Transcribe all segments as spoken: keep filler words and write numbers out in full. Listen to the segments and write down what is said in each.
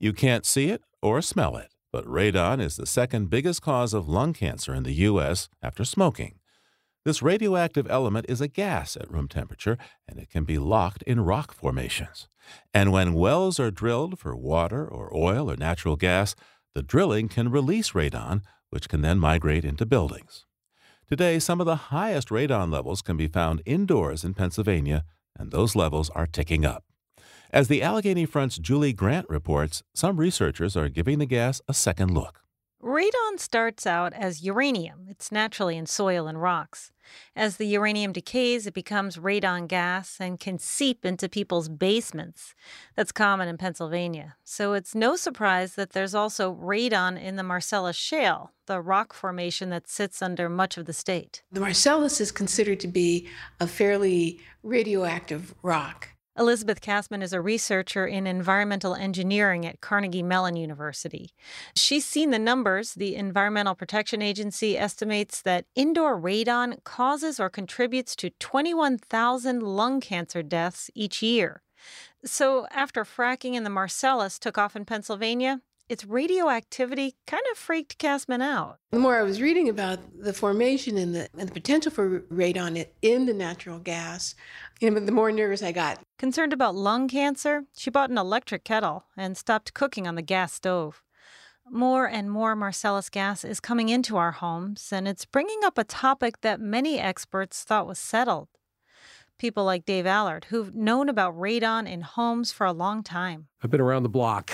You can't see it or smell it, but radon is the second biggest cause of lung cancer in the U S after smoking. This radioactive element is a gas at room temperature, and it can be locked in rock formations. And when wells are drilled for water or oil or natural gas, the drilling can release radon, which can then migrate into buildings. Today, some of the highest radon levels can be found indoors in Pennsylvania, and those levels are ticking up. As the Allegheny Front's Julie Grant reports, some researchers are giving the gas a second look. Radon starts out as uranium. It's naturally in soil and rocks. As the uranium decays, it becomes radon gas and can seep into people's basements. That's common in Pennsylvania. So it's no surprise that there's also radon in the Marcellus Shale, the rock formation that sits under much of the state. The Marcellus is considered to be a fairly radioactive rock. Elizabeth Kassman is a researcher in environmental engineering at Carnegie Mellon University. She's seen the numbers. The Environmental Protection Agency estimates that indoor radon causes or contributes to twenty-one thousand lung cancer deaths each year. So after fracking in the Marcellus took off in Pennsylvania, its radioactivity kind of freaked Kassman out. The more I was reading about the formation and the, and the potential for radon in the natural gas, you know, the more nervous I got. Concerned about lung cancer, she bought an electric kettle and stopped cooking on the gas stove. More and more Marcellus gas is coming into our homes, and it's bringing up a topic that many experts thought was settled. People like Dave Allard, who've known about radon in homes for a long time. I've been around the block.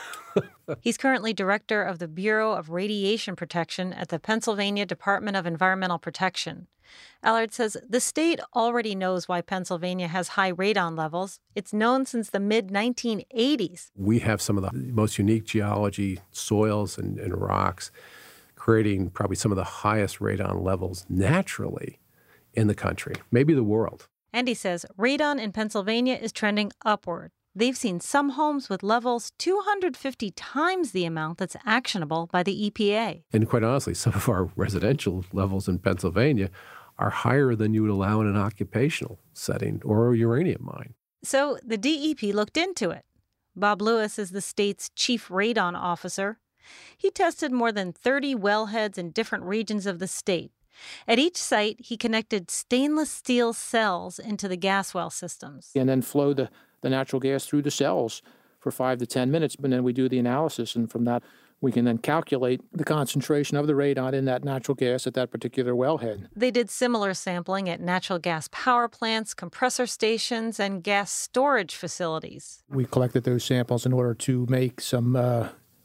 He's currently director of the Bureau of Radiation Protection at the Pennsylvania Department of Environmental Protection. Allard says the state already knows why Pennsylvania has high radon levels. It's known since the mid nineteen eighties. We have some of the most unique geology, soils and, and rocks, creating probably some of the highest radon levels naturally in the country, maybe the world. And he says radon in Pennsylvania is trending upward. They've seen some homes with levels two hundred fifty times the amount that's actionable by the E P A. And quite honestly, some of our residential levels in Pennsylvania are higher than you would allow in an occupational setting or a uranium mine. So the D E P looked into it. Bob Lewis is the state's chief radon officer. He tested more than thirty wellheads in different regions of the state. At each site, he connected stainless steel cells into the gas well systems. And then flow the the natural gas through the cells for five to ten minutes, and then we do the analysis, and from that we can then calculate the concentration of the radon in that natural gas at that particular wellhead. They did similar sampling at natural gas power plants, compressor stations, and gas storage facilities. We collected those samples in order to make some uh,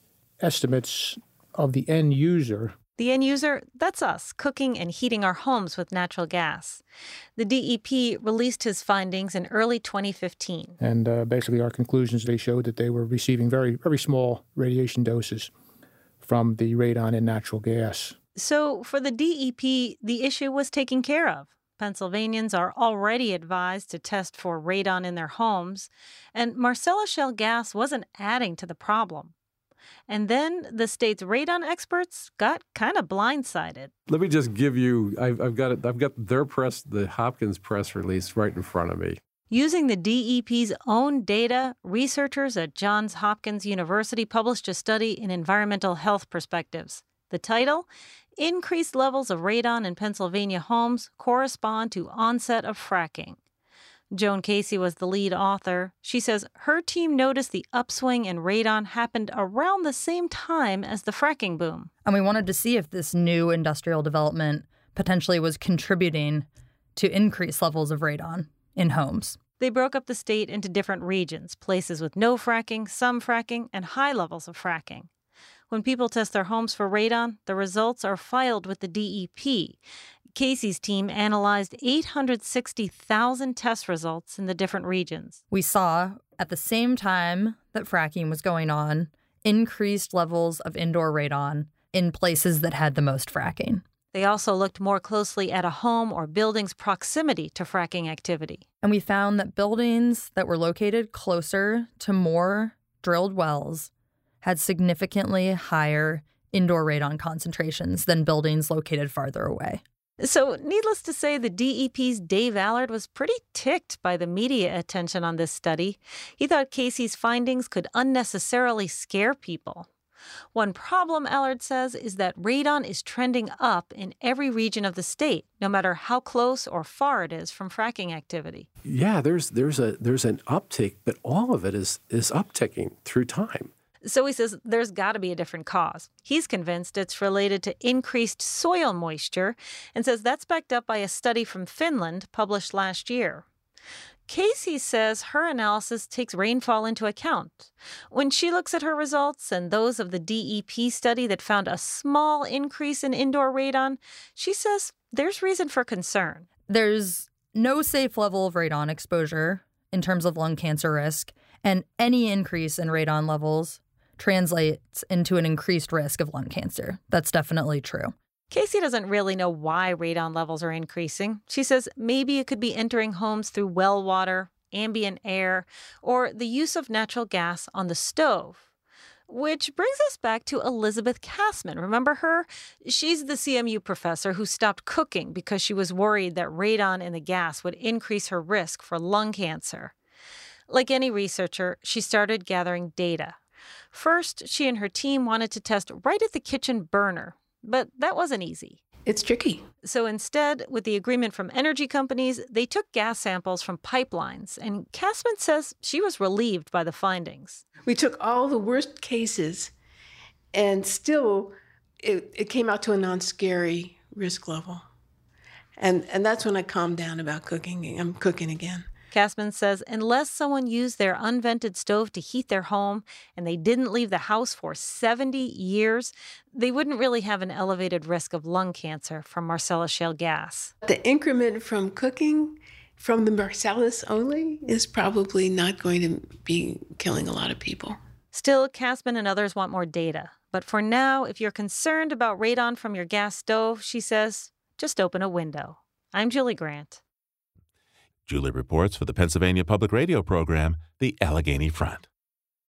estimates of the end user. The end user, that's us, cooking and heating our homes with natural gas. The D E P released his findings in early twenty fifteen. And uh, basically our conclusions, they showed that they were receiving very, very small radiation doses from the radon in natural gas. So for the D E P, the issue was taken care of. Pennsylvanians are already advised to test for radon in their homes, and Marcellus Shale gas wasn't adding to the problem. And then the state's radon experts got kind of blindsided. Let me just give you, I've, I've got it, I've got their press, the Hopkins press release right in front of me. Using the D E P's own data, researchers at Johns Hopkins University published a study in Environmental Health Perspectives. The title, Increased Levels of Radon in Pennsylvania Homes Correspond to Onset of Fracking. Joan Casey was the lead author. She says her team noticed the upswing in radon happened around the same time as the fracking boom. And we wanted to see if this new industrial development potentially was contributing to increased levels of radon in homes. They broke up the state into different regions, places with no fracking, some fracking, and high levels of fracking. When people test their homes for radon, the results are filed with the D E P. Casey's team analyzed eight hundred sixty thousand test results in the different regions. We saw, at the same time that fracking was going on, increased levels of indoor radon in places that had the most fracking. They also looked more closely at a home or building's proximity to fracking activity. And we found that buildings that were located closer to more drilled wells had significantly higher indoor radon concentrations than buildings located farther away. So, needless to say, the D E P's Dave Allard was pretty ticked by the media attention on this study. He thought Casey's findings could unnecessarily scare people. One problem, Allard says, is that radon is trending up in every region of the state, no matter how close or far it is from fracking activity. Yeah, there's there's a there's an uptick, but all of it is is upticking through time. So he says there's got to be a different cause. He's convinced it's related to increased soil moisture and says that's backed up by a study from Finland published last year. Casey says her analysis takes rainfall into account. When she looks at her results and those of the D E P study that found a small increase in indoor radon, she says there's reason for concern. There's no safe level of radon exposure in terms of lung cancer risk, and any increase in radon levels translates into an increased risk of lung cancer. That's definitely true. Casey doesn't really know why radon levels are increasing. She says maybe it could be entering homes through well water, ambient air, or the use of natural gas on the stove. Which brings us back to Elizabeth Kassman. Remember her? She's the C M U professor who stopped cooking because she was worried that radon in the gas would increase her risk for lung cancer. Like any researcher, she started gathering data. First, she and her team wanted to test right at the kitchen burner, but that wasn't easy. It's tricky. So instead, with the agreement from energy companies, they took gas samples from pipelines, and Kassman says she was relieved by the findings. We took all the worst cases, and still it, it came out to a non-scary risk level. And, and that's when I calmed down about cooking. I'm cooking again. Kassman says unless someone used their unvented stove to heat their home and they didn't leave the house for seventy years, they wouldn't really have an elevated risk of lung cancer from Marcellus shale gas. The increment from cooking from the Marcellus only is probably not going to be killing a lot of people. Still, Kassman and others want more data. But for now, if you're concerned about radon from your gas stove, she says, just open a window. I'm Julie Grant. Julie reports for the Pennsylvania Public Radio program, The Allegheny Front.